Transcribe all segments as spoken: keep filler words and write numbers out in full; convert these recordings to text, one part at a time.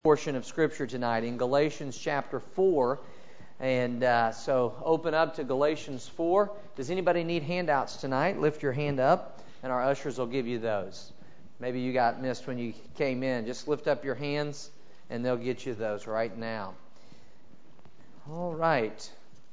Portion of Scripture tonight in Galatians chapter four. And uh, so open up to Galatians four. Does anybody need handouts tonight? Lift your hand up, and our ushers will give you those. Maybe you got missed when you came in. Just lift up your hands, and they'll get you those right now. All right.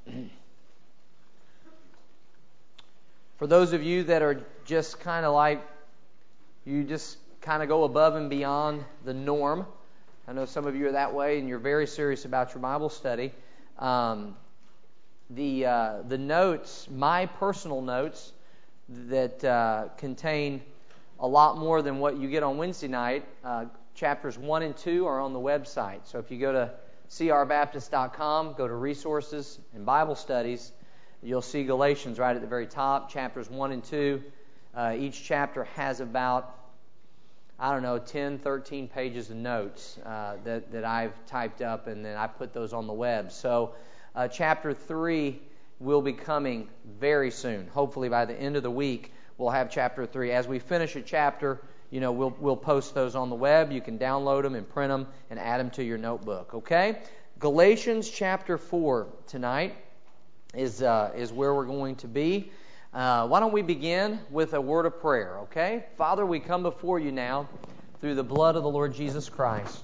For those of you that are just kind of like, you just kind of go above and beyond the norm. I know some of you are that way, and you're very serious about your Bible study. Um, the uh, the notes, my personal notes, that uh, contain a lot more than what you get on Wednesday night. Uh, chapters one and two are on the website. So if you go to c r baptist dot com, go to Resources and Bible Studies, you'll see Galatians right at the very top, chapters one and two. Uh, each chapter has about I don't know, ten, thirteen pages of notes uh, that, that I've typed up, and then I put those on the web. So uh, chapter three will be coming very soon. Hopefully by the end of the week, we'll have chapter three. As we finish a chapter, you know, we'll we'll post those on the web. You can download them and print them and add them to your notebook, okay? Galatians chapter four tonight is uh, is where we're going to be. Uh, why don't we begin with a word of prayer, okay? Father, we come before you now through the blood of the Lord Jesus Christ.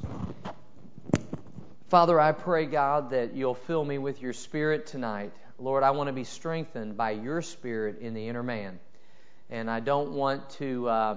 Father, I pray, God, that you'll fill me with your Spirit tonight. Lord, I want to be strengthened by your Spirit in the inner man. And I don't want to uh,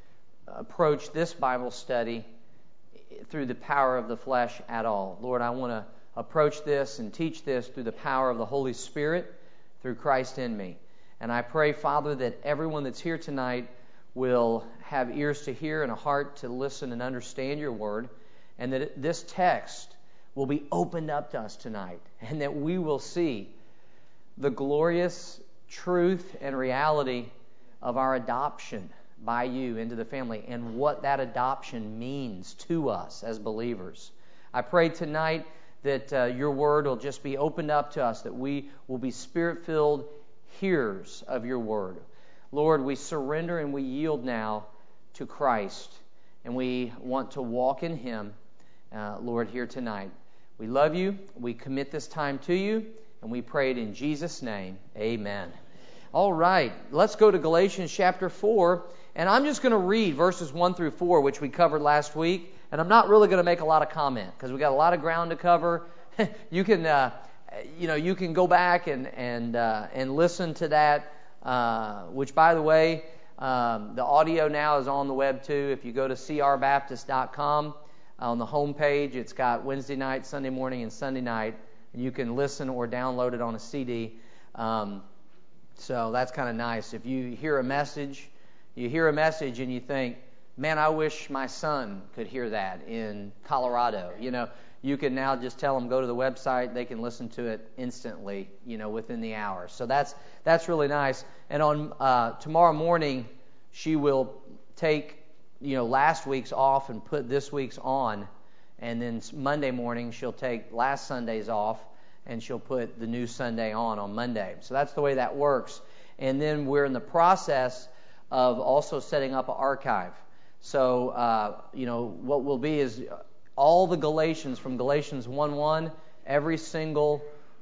approach this Bible study through the power of the flesh at all. Lord, I want to approach this and teach this through the power of the Holy Spirit, through Christ in me. And I pray, Father, that everyone that's here tonight will have ears to hear and a heart to listen and understand your word, and that this text will be opened up to us tonight, and that we will see the glorious truth and reality of our adoption by you into the family and what that adoption means to us as believers. I pray tonight that uh, your word will just be opened up to us, that we will be Spirit-filled hearers of your word. Lord, we surrender and we yield now to Christ, and we want to walk in him, uh, Lord, here tonight. We love you. We commit this time to you, and we pray it in Jesus' name. Amen. All right, let's go to Galatians chapter four, and I'm just going to read verses one through four, which we covered last week, and I'm not really going to make a lot of comment because we got a lot of ground to cover. You can uh, You know, you can go back and and uh, and listen to that, uh, which, by the way, um, the audio now is on the web too. If you go to c r baptist dot com, on the home page, it's got Wednesday night, Sunday morning, and Sunday night. And you can listen or download it on a C D. Um, so that's kind of nice. If you hear a message, you hear a message and you think, man, I wish my son could hear that in Colorado, you know. You can now just tell them, go to the website. They can listen to it instantly, you know, within the hour. So that's that's really nice. And on uh, tomorrow morning, she will take, you know, last week's off and put this week's on. And then Monday morning, she'll take last Sunday's off and she'll put the new Sunday on on Monday. So that's the way that works. And then we're in the process of also setting up an archive. So, uh, you know, what will be is all the Galatians from Galatians one one, every single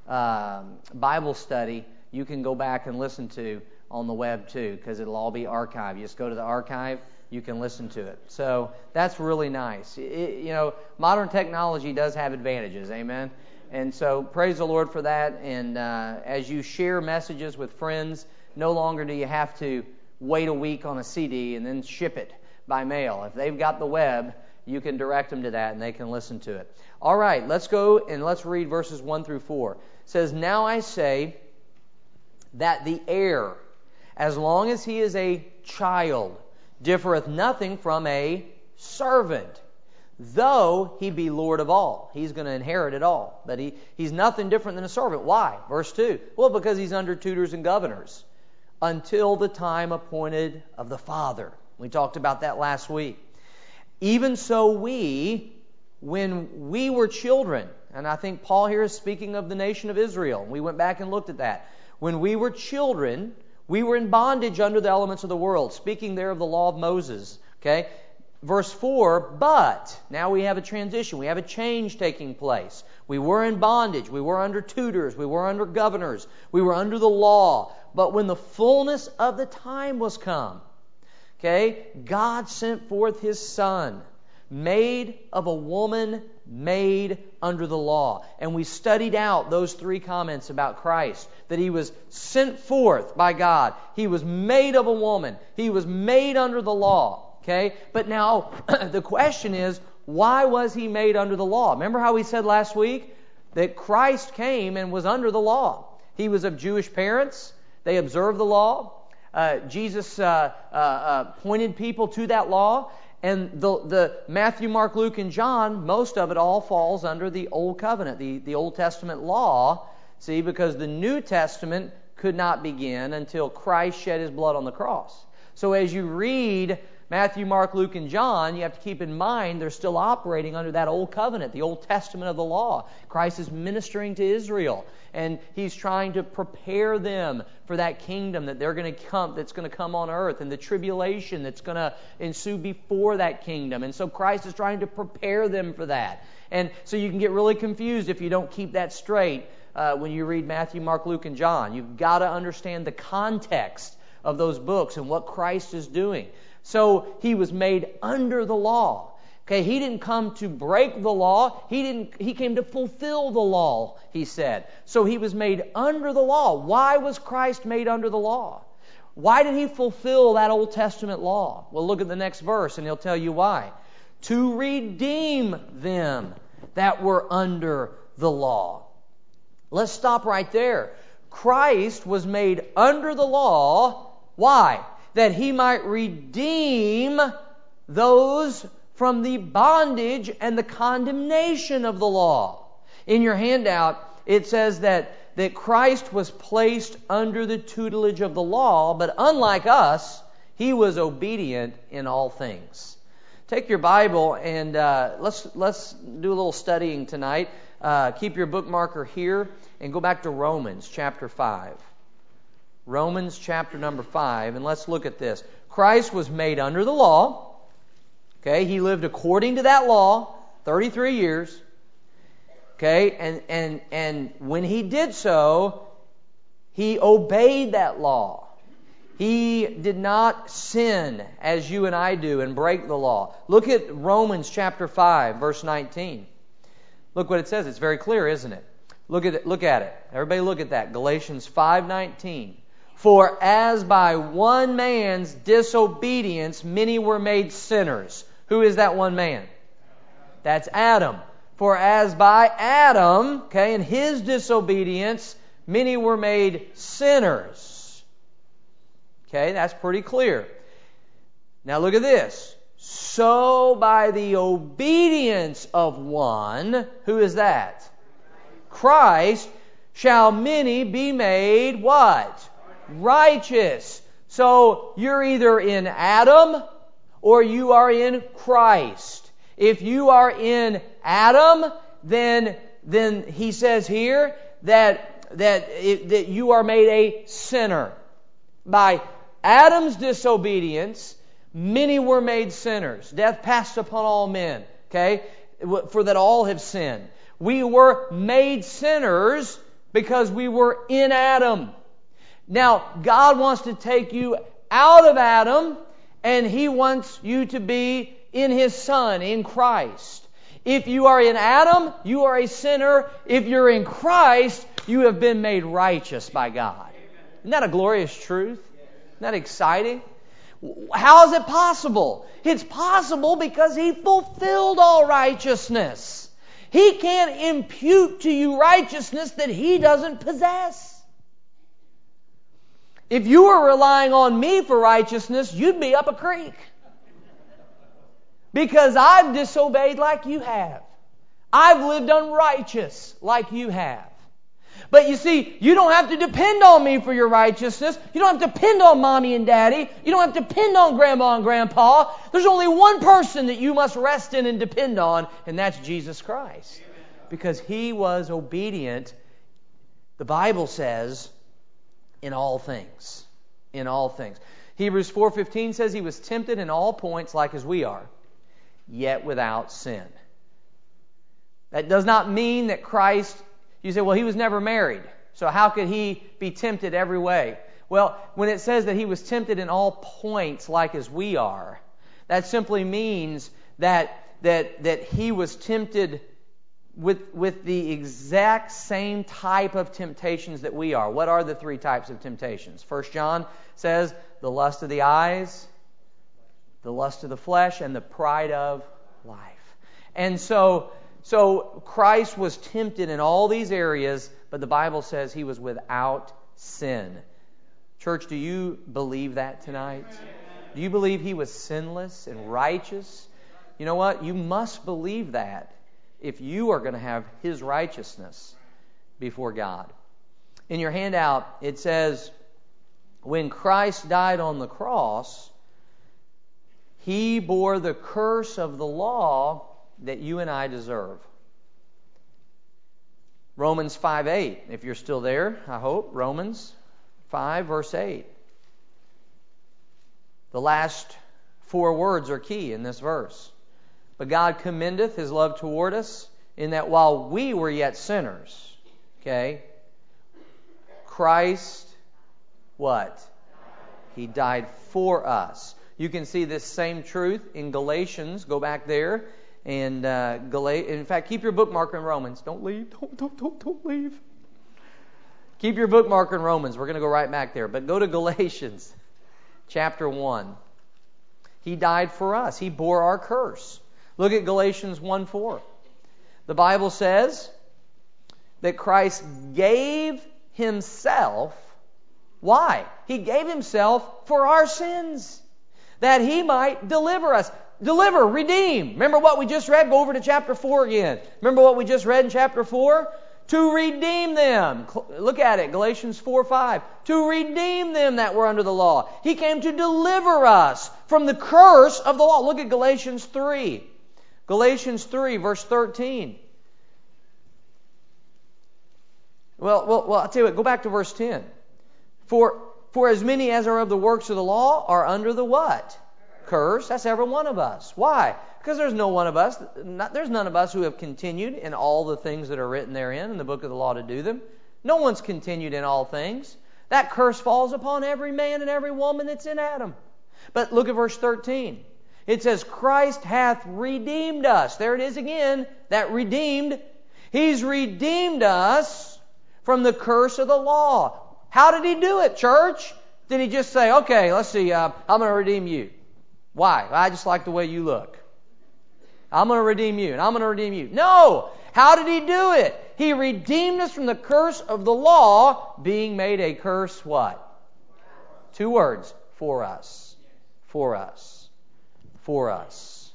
um, Bible study you can go back and listen to on the web too, because it'll all be archived. You just go to the archive, you can listen to it. So that's really nice. It, you know, modern technology does have advantages, amen? And so praise the Lord for that. And uh, as you share messages with friends, no longer do you have to wait a week on a C D and then ship it by mail. If they've got the web, you can direct them to that and they can listen to it. All right, let's go and let's read verses one through four. It says, now I say that the heir, as long as he is a child, differeth nothing from a servant, though he be Lord of all. He's going to inherit it all. But he, he's nothing different than a servant. Why? Verse two. Well, because he's under tutors and governors until the time appointed of the Father. We talked about that last week. Even so we, when we were children, and I think Paul here is speaking of the nation of Israel. We went back and looked at that. When we were children, we were in bondage under the elements of the world, speaking there of the law of Moses. Okay? verse four, but, now we have a transition. We have a change taking place. We were in bondage. We were under tutors. We were under governors. We were under the law. But when the fullness of the time was come, okay, God sent forth His Son, made of a woman, made under the law. And we studied out those three comments about Christ. That He was sent forth by God. He was made of a woman. He was made under the law. Okay? But now, the question is, why was He made under the law? Remember how we said last week that Christ came and was under the law. He was of Jewish parents. They observed the law. Uh, Jesus uh, uh, uh, pointed people to that law. And the, the Matthew, Mark, Luke, and John, most of it all falls under the Old Covenant, the, the Old Testament law. See, because the New Testament could not begin until Christ shed His blood on the cross. So as you read Matthew, Mark, Luke, and John, you have to keep in mind they're still operating under that Old Covenant, the Old Testament of the law. Christ is ministering to Israel, and He's trying to prepare them for that kingdom that they're going to come, that's going to come on earth, and the tribulation that's going to ensue before that kingdom. And so Christ is trying to prepare them for that. And so you can get really confused if you don't keep that straight uh, when you read Matthew, Mark, Luke, and John. You've got to understand the context of those books and what Christ is doing. So He was made under the law. Okay, He didn't come to break the law. He didn't. He came to fulfill the law, He said. So He was made under the law. Why was Christ made under the law? Why did He fulfill that Old Testament law? Well, look at the next verse and He'll tell you why. To redeem them that were under the law. Let's stop right there. Christ was made under the law. Why? That He might redeem those from the bondage and the condemnation of the law. In your handout, it says that, that Christ was placed under the tutelage of the law, but unlike us, He was obedient in all things. Take your Bible and uh, let's let's do a little studying tonight. Uh, keep your bookmarker here and go back to Romans chapter five. Romans chapter number five, and let's look at this. Christ was made under the law. Okay, He lived according to that law, thirty-three years. Okay, and and and when He did so, He obeyed that law. He did not sin as you and I do and break the law. Look at Romans chapter five, verse nineteen. Look what it says. It's very clear, isn't it? Look at it. Look at it. Everybody look at that. Galatians five nineteen. For as by one man's disobedience many were made sinners. Who is that one man? That's Adam. For as by Adam, okay, in his disobedience, many were made sinners. Okay, that's pretty clear. Now look at this. So by the obedience of one, who is that? Christ, shall many be made what? Righteous. So you're either in Adam or you are in Christ. If you are in Adam, then then he says here that that it, that you are made a sinner. By Adam's disobedience, many were made sinners. Death passed upon all men. Okay, for that all have sinned. We were made sinners because we were in Adam. Now, God wants to take you out of Adam, and He wants you to be in His Son, in Christ. If you are in Adam, you are a sinner. If you're in Christ, you have been made righteous by God. Isn't that a glorious truth? Isn't that exciting? How is it possible? It's possible because He fulfilled all righteousness. He can't impute to you righteousness that He doesn't possess. If you were relying on me for righteousness, you'd be up a creek. Because I've disobeyed like you have. I've lived unrighteous like you have. But you see, you don't have to depend on me for your righteousness. You don't have to depend on mommy and daddy. You don't have to depend on grandma and grandpa. There's only one person that you must rest in and depend on, and that's Jesus Christ. Because He was obedient, the Bible says, in all things. In all things. Hebrews four fifteen says He was tempted in all points like as we are, yet without sin. That does not mean that Christ, you say, well, he was never married, so how could he be tempted every way? Well, when it says that he was tempted in all points like as we are, that simply means that that that he was tempted with with the exact same type of temptations that we are. What are the three types of temptations? First John says the lust of the eyes, the lust of the flesh, and the pride of life. And so So Christ was tempted in all these areas, but the Bible says he was without sin. Church, do you believe that tonight? Do you believe he was sinless and righteous? You know what? You must believe that if you are going to have his righteousness before God. In your handout, it says, when Christ died on the cross, he bore the curse of the law that you and I deserve. Romans five eight, if you're still there, I hope. Romans five, verse eight. The last four words are key in this verse. But God commendeth his love toward us, in that while we were yet sinners, okay, Christ, what? He died for us. You can see this same truth in Galatians. Go back there. And uh, Gal- in fact, keep your bookmarker in Romans. Don't leave. Don't, don't, don't, don't leave. Keep your bookmarker in Romans. We're going to go right back there. But go to Galatians chapter one. He died for us. He bore our curse. Look at Galatians one four. The Bible says that Christ gave himself. Why? He gave himself for our sins, that he might deliver us. Deliver, redeem. Remember what we just read? Go over to chapter four again. Remember what we just read in chapter four? To redeem them. Look at it, Galatians four five. To redeem them that were under the law. He came to deliver us from the curse of the law. Look at Galatians three. Galatians three, verse thirteen. Well, well, well, I'll tell you what, go back to verse ten. For, for as many as are of the works of the law are under the what? Curse. That's every one of us. Why? Because there's no one of us, not, there's none of us who have continued in all the things that are written therein in the book of the law to do them. No one's continued in all things. That curse falls upon every man and every woman that's in Adam. But look at verse thirteen. It says, Christ hath redeemed us. There it is again, that redeemed. He's redeemed us from the curse of the law. How did he do it, church? Did he just say, okay, let's see, uh, I'm going to redeem you? Why? I just like the way you look. I'm going to redeem you, and I'm going to redeem you. No! How did he do it? He redeemed us from the curse of the law, being made a curse what? Two words. For us. For us. For us.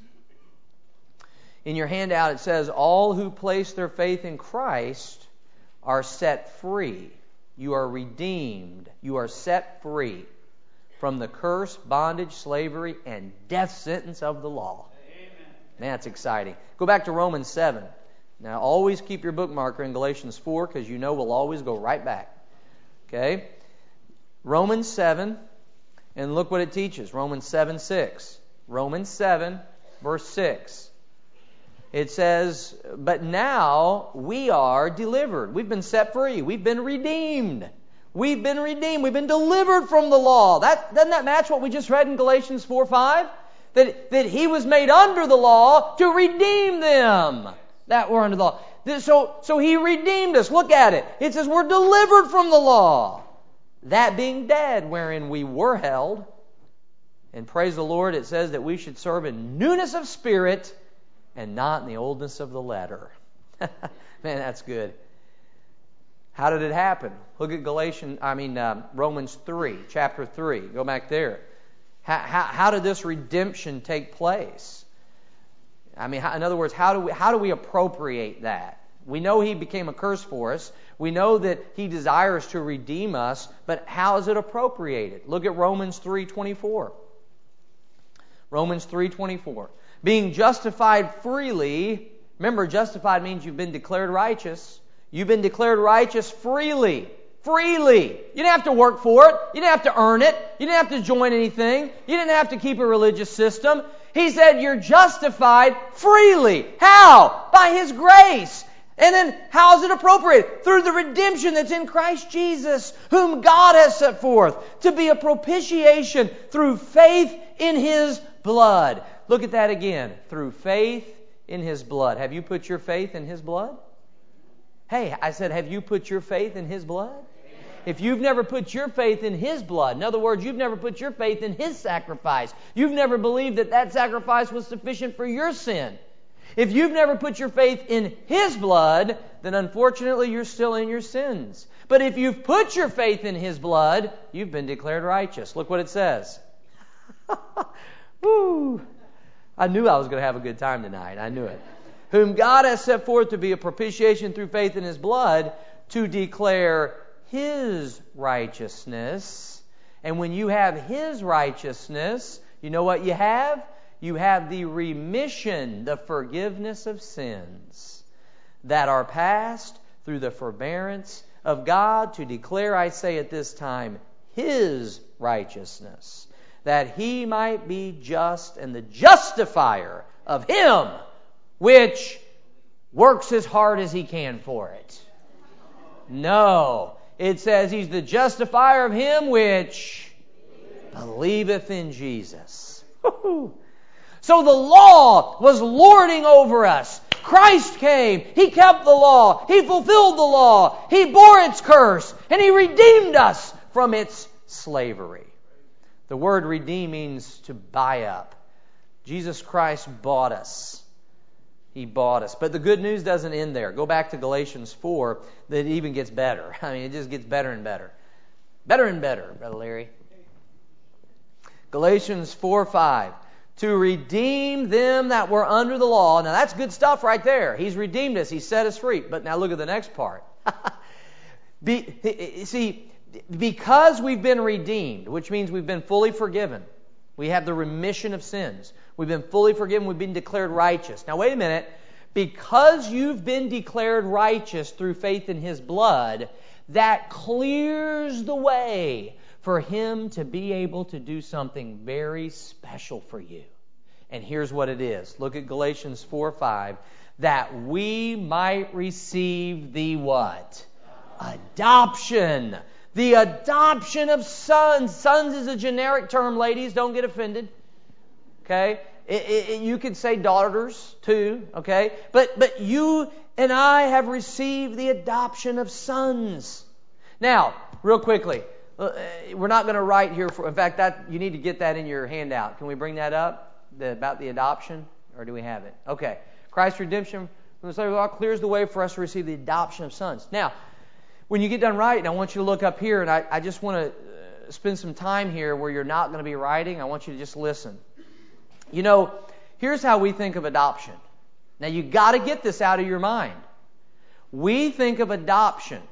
In your handout it says, all who place their faith in Christ are set free. You are redeemed. You are set free from the curse, bondage, slavery, and death sentence of the law. Amen. Man, that's exciting. Go back to Romans seven. Now, always keep your bookmarker in Galatians four, because you know we'll always go right back. Okay? Romans seven, and look what it teaches. Romans seven six. Romans seven, verse six. It says, but now we are delivered. We've been set free. We've been redeemed. We've been redeemed. We've been delivered from the law. That, doesn't that match what we just read in Galatians four five? That, that he was made under the law to redeem them that were under the law. So, so he redeemed us. Look at it. It says we're delivered from the law. That being dead, wherein we were held. And praise the Lord, it says that we should serve in newness of spirit and not in the oldness of the letter. Man, that's good. How did it happen? Look at Galatians, I mean uh, Romans three, chapter three. Go back there. How, how, how did this redemption take place? I mean, how, in other words, how do we how do we appropriate that? We know he became a curse for us. We know that he desires to redeem us, but how is it appropriated? Look at Romans three twenty-four. Romans three twenty-four. Being justified freely. Remember, justified means you've been declared righteous. You've been declared righteous freely. freely. You didn't have to work for it. You didn't have to earn it. You didn't have to join anything. You didn't have to keep a religious system. He said you're justified freely. How? By His grace. And then how is it appropriate? Through the redemption that's in Christ Jesus, whom God has set forth to be a propitiation through faith in His blood. Look at that again. Through faith in His blood. Have you put your faith in His blood? Hey, I said, have you put your faith in His blood? If you've never put your faith in His blood, in other words, you've never put your faith in His sacrifice, you've never believed that that sacrifice was sufficient for your sin, if you've never put your faith in His blood, then unfortunately you're still in your sins. But if you've put your faith in His blood, you've been declared righteous. Look what it says. Woo! I knew I was going to have a good time tonight. I knew it. Whom God has set forth to be a propitiation through faith in His blood, to declare His righteousness. And when you have His righteousness, you know what you have? You have the remission, the forgiveness of sins that are past through the forbearance of God, to declare, I say at this time, His righteousness, that He might be just and the justifier of him which works as hard as he can for it. No. It says He's the justifier of him which believeth in Jesus. So the law was lording over us. Christ came. He kept the law. He fulfilled the law. He bore its curse. And He redeemed us from its slavery. The word redeem means to buy up. Jesus Christ bought us. He bought us. But the good news doesn't end there. Go back to Galatians four. That even gets better. I mean, it just gets better and better. Better and better, Brother Larry. Galatians four five. To redeem them that were under the law. Now that's good stuff right there. He's redeemed us. He set us free. But now look at the next part. Be, see, because we've been redeemed, which means we've been fully forgiven. We have the remission of sins. We've been fully forgiven. We've been declared righteous. Now wait a minute. Because you've been declared righteous through faith in His blood, that clears the way for Him to be able to do something very special for you. And here's what it is. Look at Galatians four five. That we might receive the what? Adoption. The adoption of sons. Sons is a generic term, ladies. Don't get offended. Okay? It, it, you could say daughters too. Okay? But, but you and I have received the adoption of sons. Now, real quickly. We're not going to write here. For, in fact, that you need to get that in your handout. Can we bring that up? The, about the adoption? Or do we have it? Okay. Christ's redemption from the slave of the law clears the way for us to receive the adoption of sons. Now, when you get done writing, I want you to look up here, and I, I just want to spend some time here where you're not going to be writing. I want you to just listen. You know, here's how we think of adoption. Now, you got to get this out of your mind. We think of adoption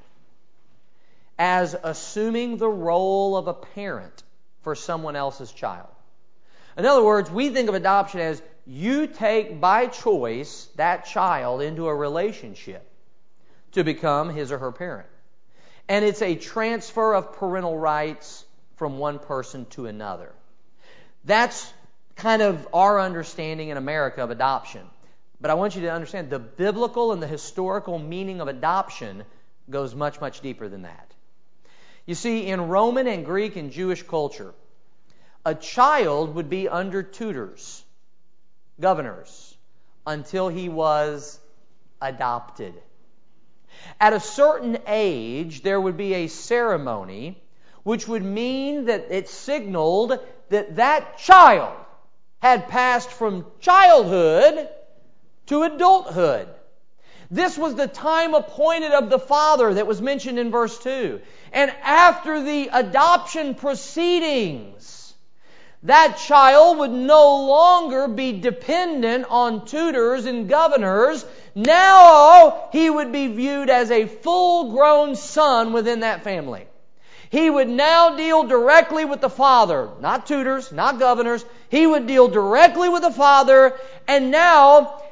as assuming the role of a parent for someone else's child. In other words, we think of adoption as you take by choice that child into a relationship to become his or her parent. And it's a transfer of parental rights from one person to another. That's kind of our understanding in America of adoption. But I want you to understand the biblical and the historical meaning of adoption goes much, much deeper than that. You see, in Roman and Greek and Jewish culture, a child would be under tutors, governors, until he was adopted. At a certain age, there would be a ceremony which would mean that it signaled that that child had passed from childhood to adulthood. This was the time appointed of the father that was mentioned in verse two. And after the adoption proceedings, that child would no longer be dependent on tutors and governors. Now he would be viewed as a full-grown son within that family. He would now deal directly with the father, not tutors, not governors. He would deal directly with the father, and now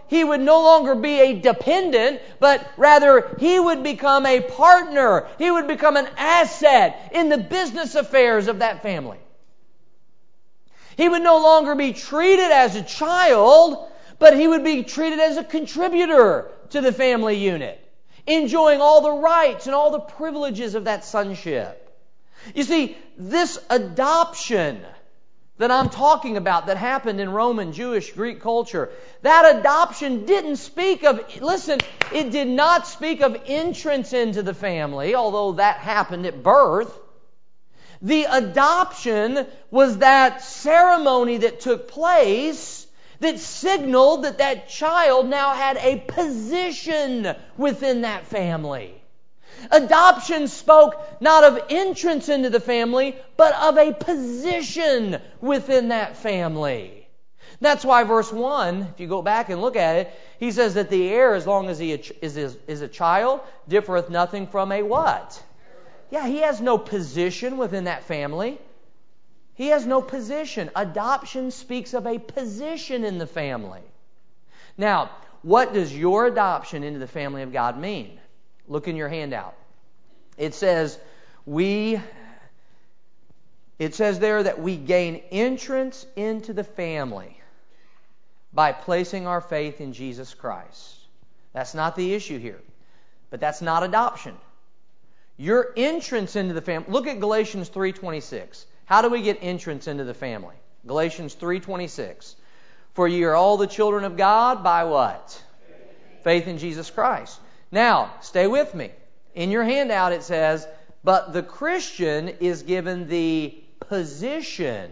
he would no longer be a dependent, but rather he would become a partner. He would become an asset in the business affairs of that family. He would no longer be treated as a child, but he would be treated as a contributor to the family unit, enjoying all the rights and all the privileges of that sonship. You see, this adoption that I'm talking about that happened in Roman, Jewish, Greek culture, that adoption didn't speak of, listen, it did not speak of entrance into the family, although that happened at birth. The adoption was that ceremony that took place that signaled that that child now had a position within that family. Adoption spoke not of entrance into the family, but of a position within that family. That's why verse one, if you go back and look at it, he says that the heir, as long as he is, is, is a child, differeth nothing from a what? Yeah, he has no position within that family. He has no position. Adoption speaks of a position in the family. Now, what does your adoption into the family of God mean? Look in your handout. It says, we, it says there that we gain entrance into the family by placing our faith in Jesus Christ. That's not the issue here. But that's not adoption. Your entrance into the family. Look at Galatians three twenty-six. How do we get entrance into the family? Galatians three twenty-six. For ye are all the children of God by what? Faith, Faith in Jesus Christ. Now, stay with me. In your handout it says, but the Christian is given the position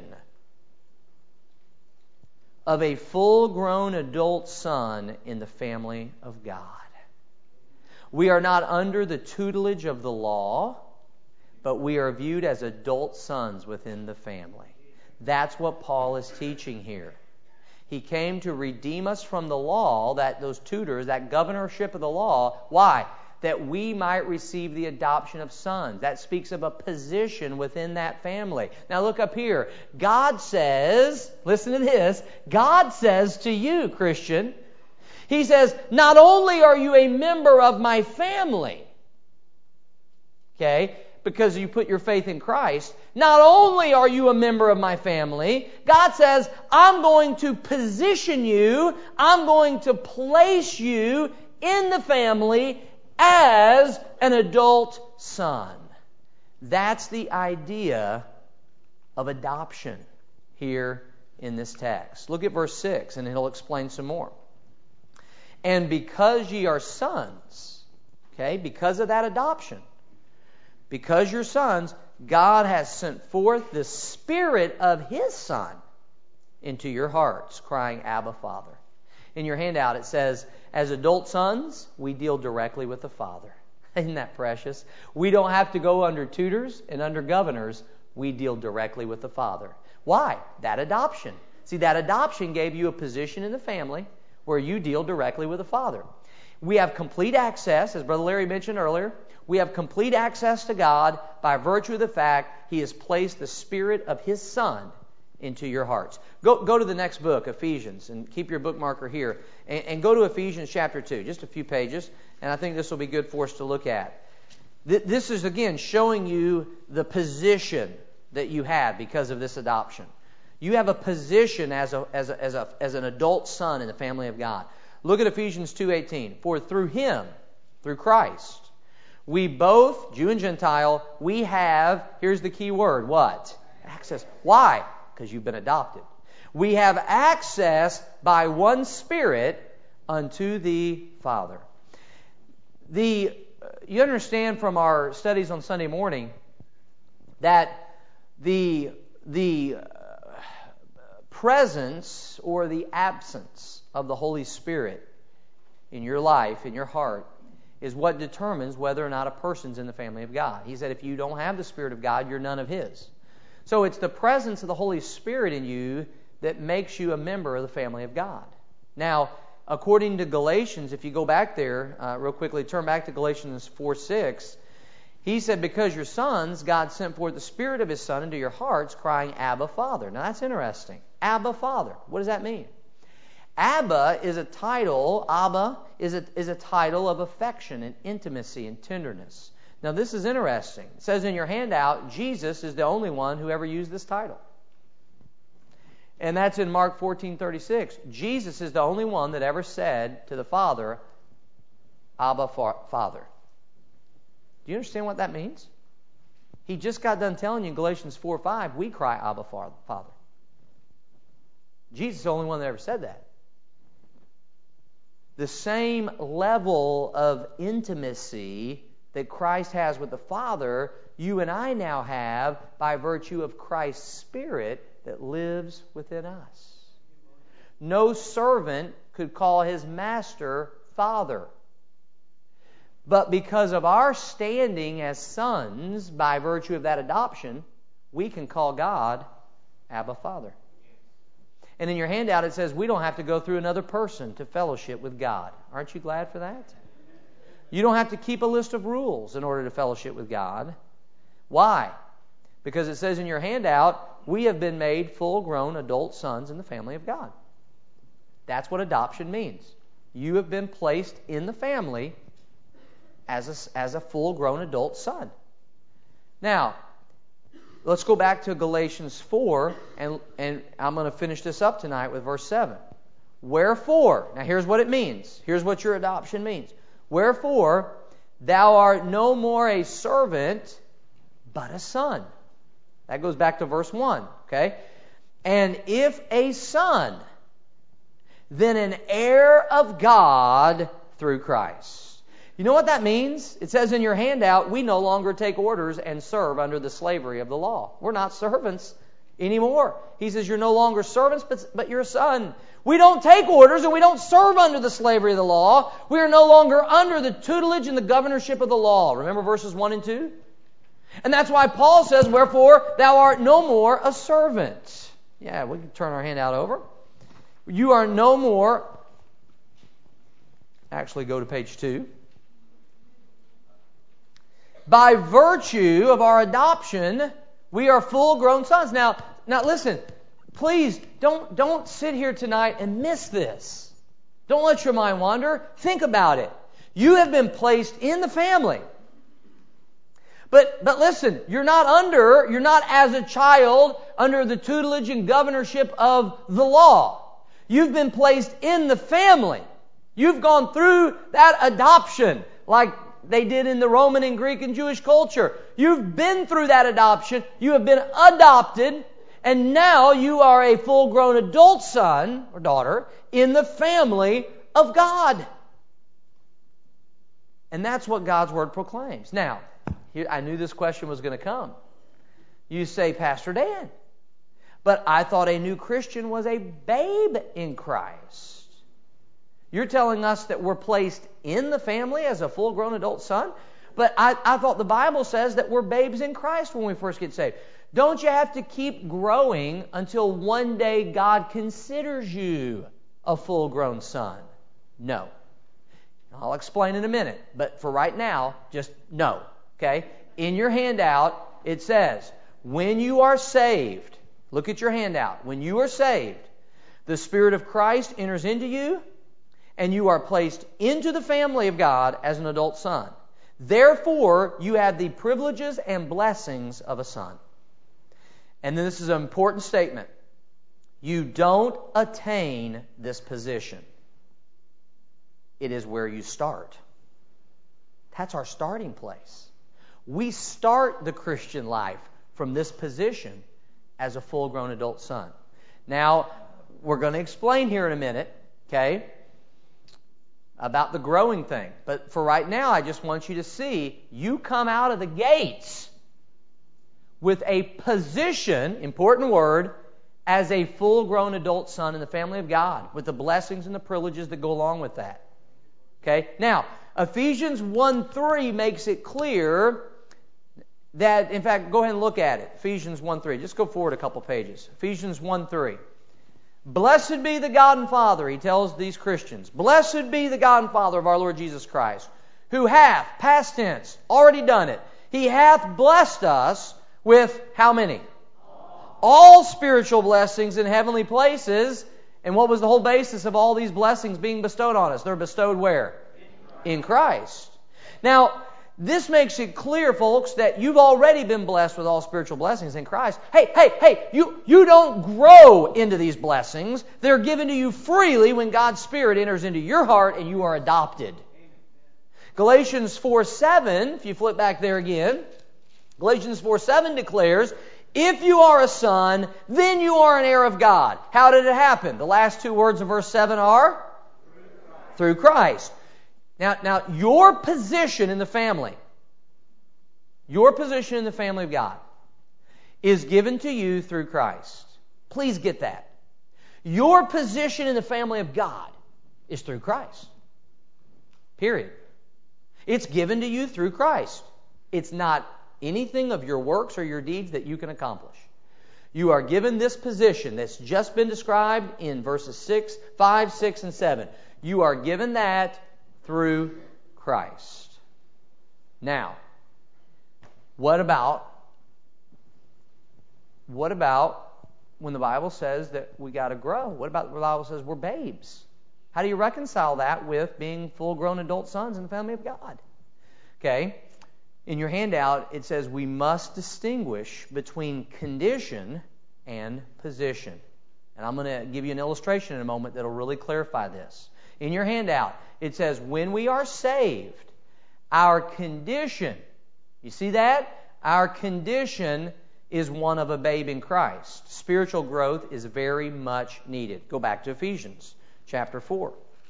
of a full-grown adult son in the family of God. We are not under the tutelage of the law, but we are viewed as adult sons within the family. That's what Paul is teaching here. He came to redeem us from the law, that those tutors, that governorship of the law. Why? That we might receive the adoption of sons. That speaks of a position within that family. Now look up here. God says, listen to this, God says to you, Christian, He says, not only are you a member of my family, okay, because you put your faith in Christ, not only are you a member of my family, God says, I'm going to position you, I'm going to place you in the family as an adult son. That's the idea of adoption here in this text. Look at verse six, and it'll explain some more. And because ye are sons, okay, because of that adoption, because you're sons, God has sent forth the Spirit of His Son into your hearts, crying, Abba, Father. In your handout it says, as adult sons, we deal directly with the Father. Isn't that precious? We don't have to go under tutors and under governors. We deal directly with the Father. Why? That adoption. See, that adoption gave you a position in the family where you deal directly with the Father. We have complete access, as Brother Larry mentioned earlier, we have complete access to God by virtue of the fact He has placed the Spirit of His Son into your hearts. Go, go to the next book, Ephesians, and keep your bookmarker here, and, and go to Ephesians chapter two, just a few pages, and I think this will be good for us to look at. Th- this is, again, showing you the position that you have because of this adoption. You have a position as a, as a, as a, as an adult son in the family of God. Look at Ephesians two eighteen. For through Him, through Christ, we both, Jew and Gentile, we have, here's the key word, what? Access. Why? Because you've been adopted. We have access by one Spirit unto the Father. The you understand from our studies on Sunday morning that the the presence or the absence of the Holy Spirit in your life, in your heart, is what determines whether or not a person's in the family of God. He said if you don't have the Spirit of God, you're none of His. So it's the presence of the Holy Spirit in you that makes you a member of the family of God. Now, according to Galatians, if you go back there, uh, real quickly, turn back to Galatians four six, he said, because you're sons, God sent forth the Spirit of His Son into your hearts, crying, Abba, Father. Now that's interesting. Abba, Father. What does that mean? Abba is a title, Abba is a, is a title of affection and intimacy and tenderness. Now this is interesting. It says in your handout, Jesus is the only one who ever used this title. And that's in Mark fourteen thirty-six. Jesus is the only one that ever said to the Father, Abba, Father. Do you understand what that means? He just got done telling you in Galatians four five, we cry, Abba, Father. Jesus is the only one that ever said that. The same level of intimacy that Christ has with the Father, you and I now have by virtue of Christ's Spirit that lives within us. No servant could call his master Father. But because of our standing as sons, by virtue of that adoption, we can call God Abba, Father. And in your handout it says we don't have to go through another person to fellowship with God. Aren't you glad for that? You don't have to keep a list of rules in order to fellowship with God. Why? Because it says in your handout, we have been made full-grown adult sons in the family of God. That's what adoption means. You have been placed in the family as a, as a full-grown adult son. Now, let's go back to Galatians four, and, and I'm going to finish this up tonight with verse seven. Wherefore, now here's what it means. Here's what your adoption means. Wherefore, thou art no more a servant, but a son. That goes back to verse one, okay? And if a son, then an heir of God through Christ. You know what that means? It says in your handout, we no longer take orders and serve under the slavery of the law. We're not servants anymore. He says you're no longer servants, but, but you're a son. We don't take orders and we don't serve under the slavery of the law. We are no longer under the tutelage and the governorship of the law. Remember verses one and two? And that's why Paul says, wherefore thou art no more a servant. Yeah, we can turn our handout over. You are no more... Actually, go to page two. By virtue of our adoption, we are full-grown sons. Now, now listen, please don't, don't sit here tonight and miss this. Don't let your mind wander. Think about it. You have been placed in the family. But, but listen, you're not under, you're not as a child under the tutelage and governorship of the law. You've been placed in the family. You've gone through that adoption like they did in the Roman and Greek and Jewish culture. You've been through that adoption. You have been adopted. And now you are a full-grown adult son or daughter in the family of God. And that's what God's Word proclaims. Now, here, I knew this question was going to come. You say, Pastor Dan, but I thought a new Christian was a babe in Christ. You're telling us that we're placed in the family as a full-grown adult son? But I, I thought the Bible says that we're babes in Christ when we first get saved. Don't you have to keep growing until one day God considers you a full-grown son? No. I'll explain in a minute. But for right now, just no. Okay? In your handout, it says, when you are saved, look at your handout. When you are saved, the Spirit of Christ enters into you, and you are placed into the family of God as an adult son. Therefore, you have the privileges and blessings of a son. And then this is an important statement. You don't attain this position. It is where you start. That's our starting place. We start the Christian life from this position as a full-grown adult son. Now, we're going to explain here in a minute, okay, about the growing thing. But for right now, I just want you to see, you come out of the gates with a position, important word, as a full-grown adult son in the family of God, with the blessings and the privileges that go along with that. Okay? Now, Ephesians one three makes it clear that, in fact, go ahead and look at it. Ephesians one three. Just go forward a couple pages. Ephesians one three. Blessed be the God and Father, he tells these Christians. Blessed be the God and Father of our Lord Jesus Christ, who hath, past tense, already done it. He hath blessed us with how many? All, All spiritual blessings in heavenly places. And what was the whole basis of all these blessings being bestowed on us? They're bestowed where? In Christ. In Christ. Now, this makes it clear, folks, that you've already been blessed with all spiritual blessings in Christ. Hey, hey, hey, you, you don't grow into these blessings. They're given to you freely when God's Spirit enters into your heart and you are adopted. Galatians four seven, if you flip back there again, Galatians four seven declares, if you are a son, then you are an heir of God. How did it happen? The last two words of verse seven are? Through Christ. Through Christ. Now, now, your position in the family, your position in the family of God is given to you through Christ. Please get that. Your position in the family of God is through Christ. Period. It's given to you through Christ. It's not anything of your works or your deeds that you can accomplish. You are given this position that's just been described in verses six, five, six, and seven. You are given that through Christ. Now, what about what about when the Bible says that we got to grow? What about when the Bible says we're babes? How do you reconcile that with being full-grown adult sons in the family of God? Okay, in your handout it says we must distinguish between condition and position. And I'm going to give you an illustration in a moment that will really clarify this. In your handout, it says, when we are saved, our condition, you see that? Our condition is one of a babe in Christ. Spiritual growth is very much needed. Go back to Ephesians chapter four.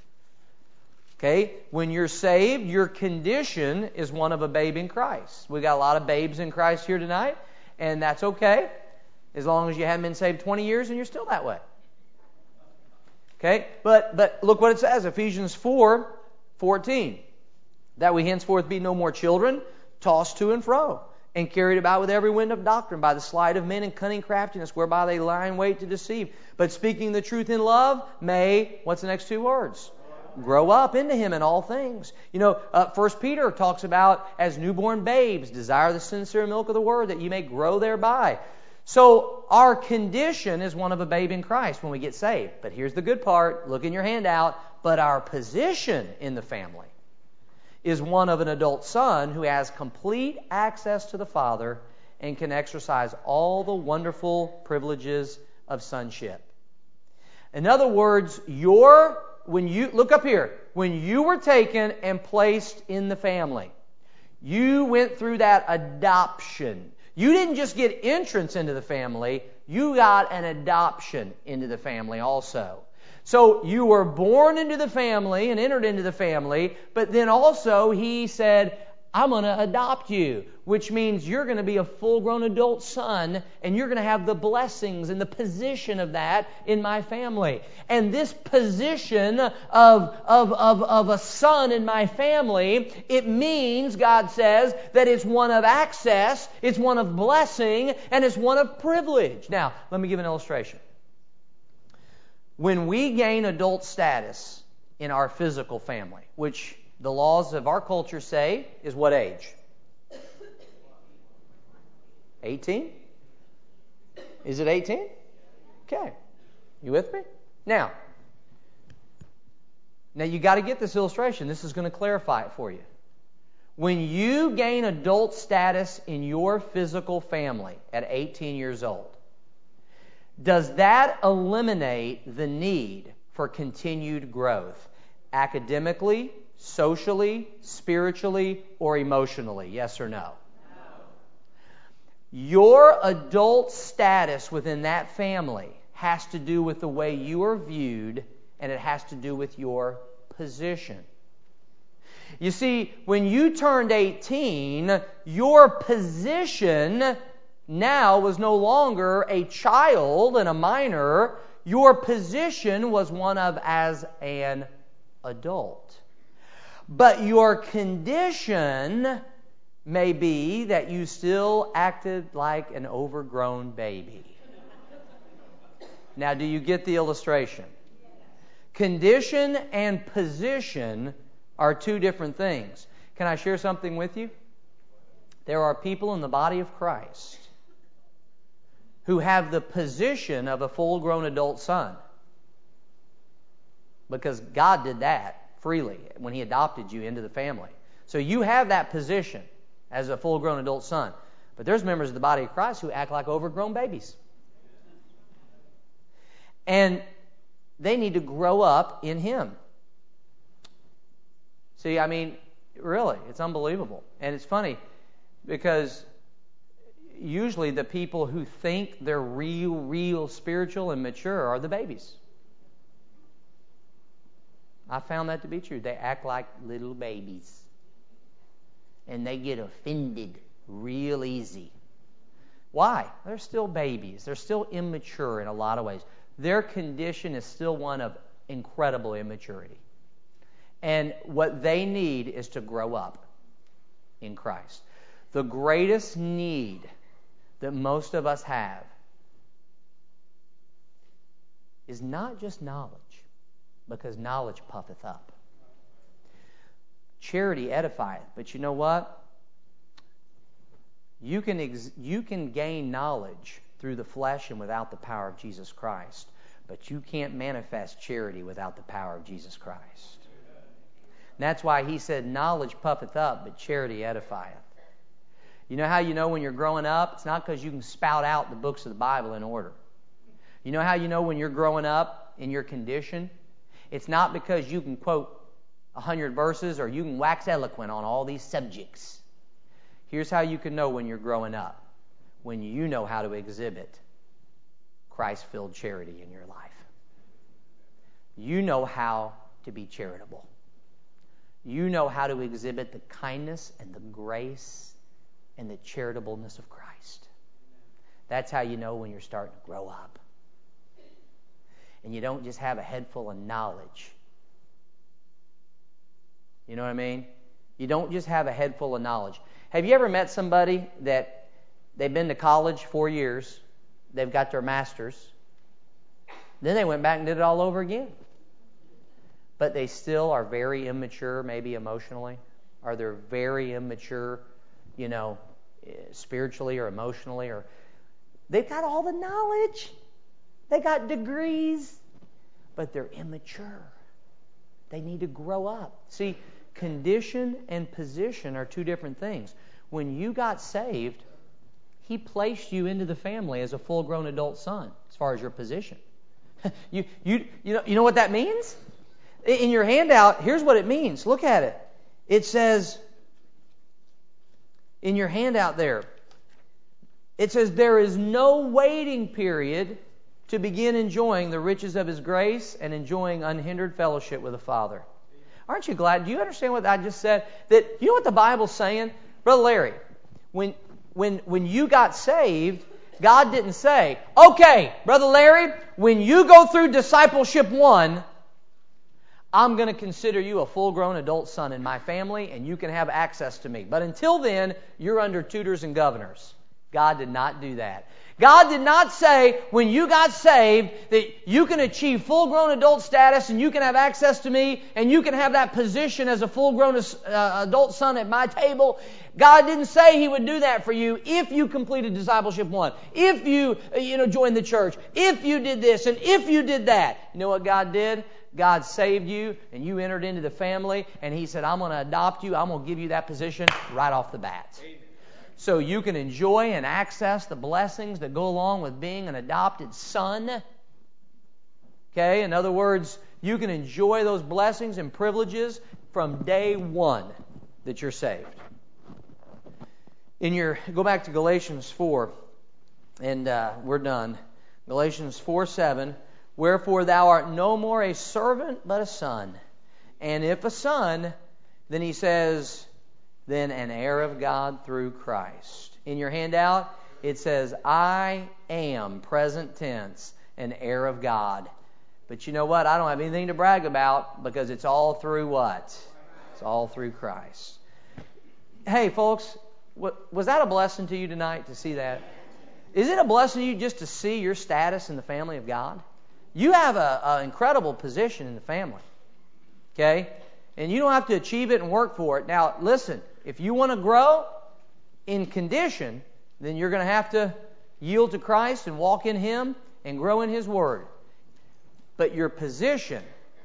Okay? When you're saved, your condition is one of a babe in Christ. We got a lot of babes in Christ here tonight, and that's okay, as long as you haven't been saved twenty years and you're still that way. Okay, but but look what it says, Ephesians four fourteen. That we henceforth be no more children, tossed to and fro, and carried about with every wind of doctrine, by the sleight of men and cunning craftiness, whereby they lie in wait to deceive. But speaking the truth in love, may, what's the next two words? Grow up into Him in all things. You know, uh, First Peter talks about, as newborn babes, desire the sincere milk of the Word, that you may grow thereby. So our condition is one of a babe in Christ when we get saved. But here's the good part. Look in your handout. But our position in the family is one of an adult son who has complete access to the Father and can exercise all the wonderful privileges of sonship. In other words, your when you look up here, when you were taken and placed in the family, you went through that adoption. You didn't just get entrance into the family, you got an adoption into the family also. So you were born into the family and entered into the family, but then also He said, I'm going to adopt you, which means you're going to be a full-grown adult son, and you're going to have the blessings and the position of that in my family. And this position of, of, of, of a son in my family, it means, God says, that it's one of access, it's one of blessing, and it's one of privilege. Now, let me give an illustration. When we gain adult status in our physical family, which the laws of our culture say is what age? eighteen? Is it eighteen? Okay. You with me? Now, now you got to get this illustration. This is going to clarify it for you. When you gain adult status in your physical family at eighteen years old, does that eliminate the need for continued growth? Academically, socially, spiritually, or emotionally? Yes or no? No. Your adult status within that family has to do with the way you are viewed, and it has to do with your position. You see, when you turned eighteen, your position now was no longer a child and a minor. Your position was one of as an adult. But your condition may be that you still acted like an overgrown baby. Now, do you get the illustration? Condition and position are two different things. Can I share something with you? There are people in the body of Christ who have the position of a full-grown adult son, because God did that freely when He adopted you into the family. So you have that position as a full-grown adult son. But there's members of the body of Christ who act like overgrown babies. And they need to grow up in Him. See, I mean, really, it's unbelievable. And it's funny because usually the people who think they're real, real spiritual and mature are the babies. I found that to be true. They act like little babies. And they get offended real easy. Why? They're still babies. They're still immature in a lot of ways. Their condition is still one of incredible immaturity. And what they need is to grow up in Christ. The greatest need that most of us have is not just knowledge, because knowledge puffeth up. Charity edifieth. But you know what? You can ex- you can gain knowledge through the flesh and without the power of Jesus Christ. But you can't manifest charity without the power of Jesus Christ. And that's why He said, knowledge puffeth up, but charity edifieth. You know how you know when you're growing up? It's not because you can spout out the books of the Bible in order. You know how you know when you're growing up in your condition? It's not because you can quote a hundred verses or you can wax eloquent on all these subjects. Here's how you can know when you're growing up. When you know how to exhibit Christ-filled charity in your life. You know how to be charitable. You know how to exhibit the kindness and the grace and the charitableness of Christ. That's how you know when you're starting to grow up. And you don't just have a head full of knowledge. You know what I mean? You don't just have a head full of knowledge. Have you ever met somebody that they've been to college four years, they've got their master's, then they went back and did it all over again? But they still are very immature, maybe emotionally, or they're very immature, you know, spiritually or emotionally, or they've got all the knowledge, they got degrees, but they're immature. They need to grow up. See, condition and position are two different things. When you got saved, He placed you into the family as a full-grown adult son, as far as your position. you, you, you know, you know what that means? In your handout, here's what it means. Look at it. It says, in your handout there, it says, there is no waiting period to begin enjoying the riches of His grace and enjoying unhindered fellowship with the Father. Aren't you glad? Do you understand what I just said? That you know what the Bible's saying? Brother Larry, when when when you got saved, God didn't say, okay, Brother Larry, when you go through discipleship one, I'm going to consider you a full-grown adult son in my family and you can have access to me. But until then, you're under tutors and governors. God did not do that. God did not say, when you got saved, that you can achieve full-grown adult status and you can have access to me and you can have that position as a full-grown uh, adult son at my table. God didn't say He would do that for you if you completed discipleship one, if you, you know, joined the church, if you did this and if you did that. You know what God did? God saved you and you entered into the family and He said, I'm going to adopt you. I'm going to give you that position right off the bat. Amen. So you can enjoy and access the blessings that go along with being an adopted son. Okay, in other words, you can enjoy those blessings and privileges from day one that you're saved. In your, go back to Galatians four, and uh, we're done. Galatians four seven. Wherefore thou art no more a servant, but a son. And if a son, then he says, then an heir of God through Christ. In your handout, it says, I am, present tense, an heir of God. But you know what? I don't have anything to brag about because it's all through what? It's all through Christ. Hey, folks, was that a blessing to you tonight to see that? Is it a blessing to you just to see your status in the family of God? You have an incredible position in the family. Okay? And you don't have to achieve it and work for it. Now, listen, if you want to grow in condition, then you're going to have to yield to Christ and walk in Him and grow in His Word. But your position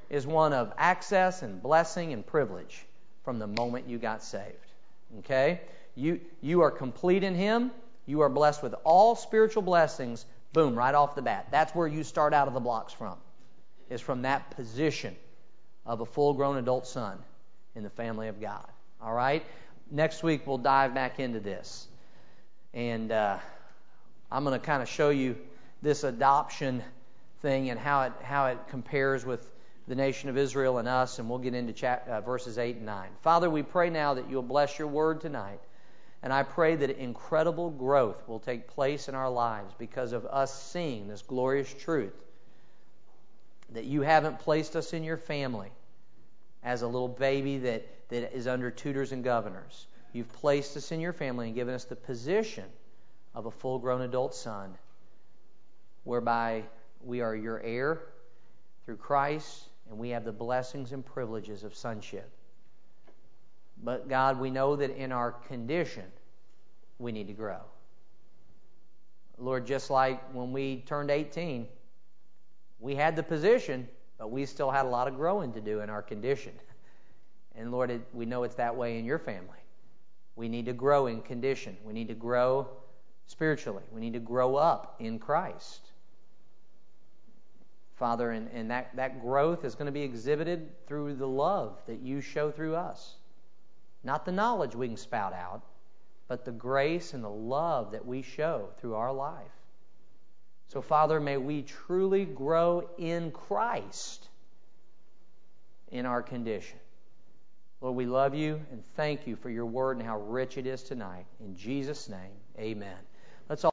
is one of access and blessing and privilege from the moment you got saved. Okay? You, you are complete in Him. You are blessed with all spiritual blessings. Boom, right off the bat. That's where you start out of the blocks from. Is from that position of a full-grown adult son in the family of God. All right? Next week we'll dive back into this. And uh, I'm going to kind of show you this adoption thing and how it how it compares with the nation of Israel and us, and we'll get into chat, uh, verses eight and nine. Father, we pray now that you'll bless your word tonight, and I pray that incredible growth will take place in our lives because of us seeing this glorious truth that you haven't placed us in your family as a little baby that, that is under tutors and governors. You've placed us in your family and given us the position of a full-grown adult son, whereby we are your heir through Christ, and we have the blessings and privileges of sonship. But God, we know that in our condition, we need to grow. Lord, just like when we turned eighteen, we had the position, but we still had a lot of growing to do in our condition. And Lord, it, we know it's that way in your family. We need to grow in condition. We need to grow spiritually. We need to grow up in Christ. Father, and, and that, that growth is going to be exhibited through the love that you show through us. Not the knowledge we can spout out, but the grace and the love that we show through our life. So, Father, may we truly grow in Christ in our condition. Lord, we love you and thank you for your word and how rich it is tonight. In Jesus' name, amen.